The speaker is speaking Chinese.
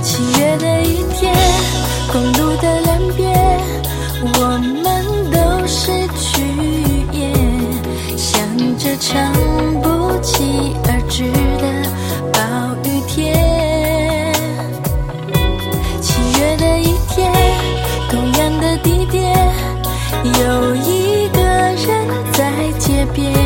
7月的一天，公路的两边，我们都失去语言，想着唱不期而至的暴雨天。7月的一天，同样的地点，有一个人在街边